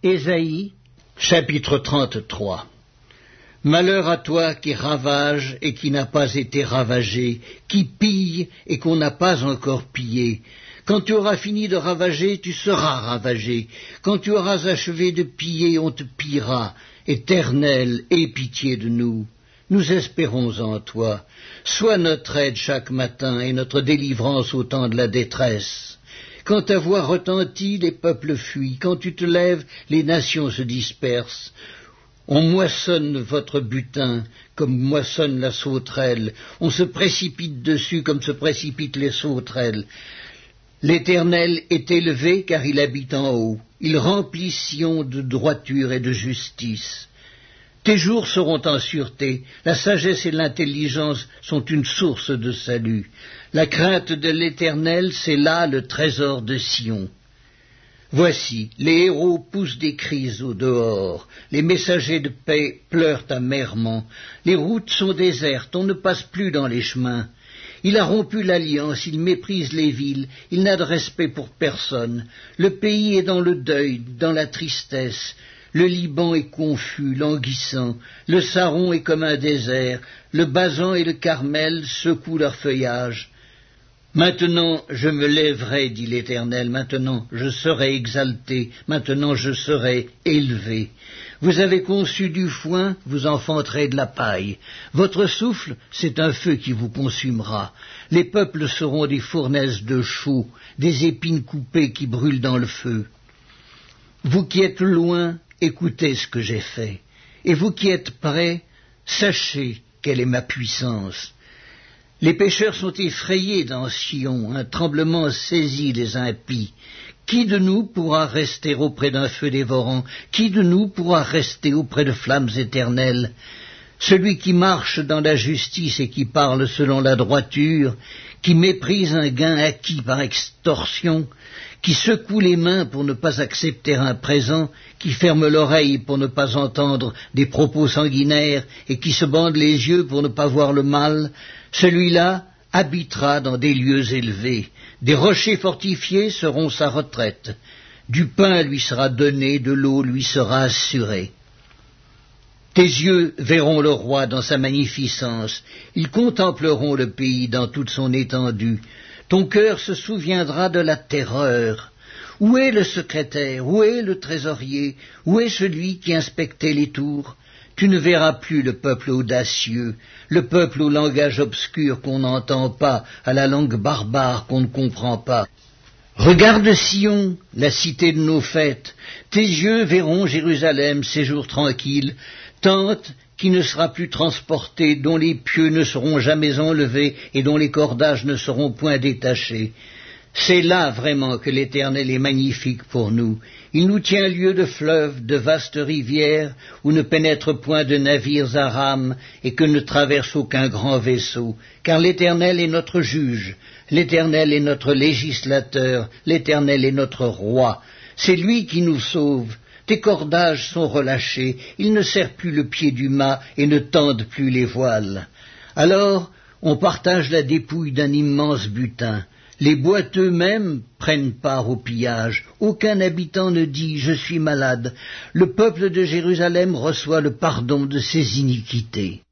Ésaïe, chapitre 33. Malheur à toi qui ravage et qui n'a pas été ravagé, qui pille et qu'on n'a pas encore pillé. Quand tu auras fini de ravager, tu seras ravagé. Quand tu auras achevé de piller, on te pillera. Éternel, aie pitié de nous. Nous espérons en toi. Sois notre aide chaque matin et notre délivrance au temps de la détresse. Quand ta voix retentit, les peuples fuient. Quand tu te lèves, les nations se dispersent. On moissonne votre butin comme moissonne la sauterelle. On se précipite dessus comme se précipitent les sauterelles. L'Éternel est élevé car il habite en haut. Il remplit Sion de droiture et de justice. Tes jours seront en sûreté. La sagesse et l'intelligence sont une source de salut. La crainte de l'Éternel, c'est là le trésor de Sion. Voici, les héros poussent des cris au dehors, les messagers de paix pleurent amèrement, les routes sont désertes, on ne passe plus dans les chemins. Il a rompu l'alliance, il méprise les villes, il n'a de respect pour personne. Le pays est dans le deuil, dans la tristesse. Le Liban est confus, languissant, le Saron est comme un désert, le Basan et le Carmel secouent leur feuillage. Maintenant je me lèverai, dit l'Éternel, maintenant je serai exalté, maintenant je serai élevé. Vous avez conçu du foin, vous enfanterez de la paille. Votre souffle, c'est un feu qui vous consumera. Les peuples seront des fournaises de chaux, des épines coupées qui brûlent dans le feu. Vous qui êtes loin, écoutez ce que j'ai fait. Et vous qui êtes près, sachez quelle est ma puissance. Les pécheurs sont effrayés dans Sion, un tremblement saisit les impies. Qui de nous pourra rester auprès d'un feu dévorant? Qui de nous pourra rester auprès de flammes éternelles? Celui qui marche dans la justice et qui parle selon la droiture, qui méprise un gain acquis par extorsion, qui secoue les mains pour ne pas accepter un présent, qui ferme l'oreille pour ne pas entendre des propos sanguinaires et qui se bande les yeux pour ne pas voir le mal, celui-là habitera dans des lieux élevés. Des rochers fortifiés seront sa retraite. Du pain lui sera donné, de l'eau lui sera assurée. Tes yeux verront le roi dans sa magnificence. Ils contempleront le pays dans toute son étendue. Ton cœur se souviendra de la terreur. Où est le secrétaire? Où est le trésorier? Où est celui qui inspectait les tours? Tu ne verras plus le peuple audacieux, le peuple au langage obscur qu'on n'entend pas, à la langue barbare qu'on ne comprend pas. Regarde Sion, la cité de nos fêtes. Tes yeux verront Jérusalem, séjour tranquille, tente qui ne sera plus transportée, dont les pieux ne seront jamais enlevés et dont les cordages ne seront point détachés. C'est là vraiment que l'Éternel est magnifique pour nous. Il nous tient lieu de fleuves, de vastes rivières, où ne pénètrent point de navires à rames et que ne traverse aucun grand vaisseau. Car l'Éternel est notre juge, l'Éternel est notre législateur, l'Éternel est notre roi. C'est lui qui nous sauve. Tes cordages sont relâchés, ils ne serrent plus le pied du mât et ne tendent plus les voiles. Alors, on partage la dépouille d'un immense butin. Les boiteux mêmes prennent part au pillage. Aucun habitant ne dit « je suis malade ». Le peuple de Jérusalem reçoit le pardon de ses iniquités.